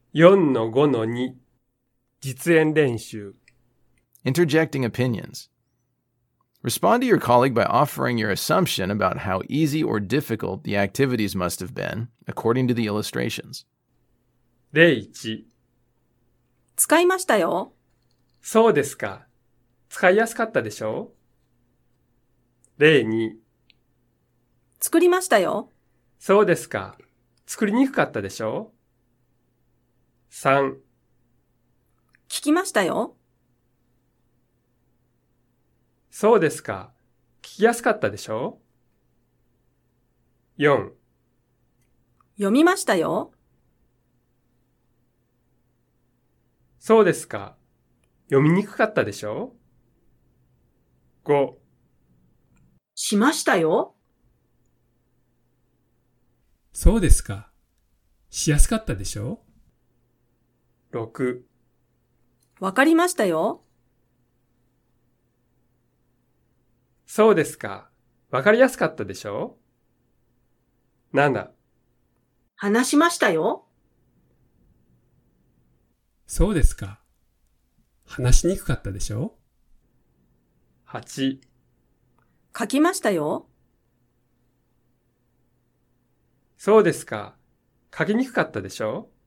4-5-2 実演練習 Interjecting opinions. Respond to your colleague by offering your assumption about how easy or difficult the activities must have been, according to the illustrations. 01 使いましたよ。 そうですか。使いやすかったでしょう ?02 作りましたよ。 そうですか。作りにくかったでしょう ?3 聞きましたよ。 そうですか。聞きやすかったでしょう ?4 読みましたよ。 そうですか。読みにくかったでしょう ?5 しましたよ。 そうですか。しやすかったでしょ 6 わかりましたよ。 そうですか。わかりやすかったでしょう ?7 話しましたよ。 そうですか。話しにくかったでしょ 8 書きましたよ。 そうですか。書きにくかったでしょ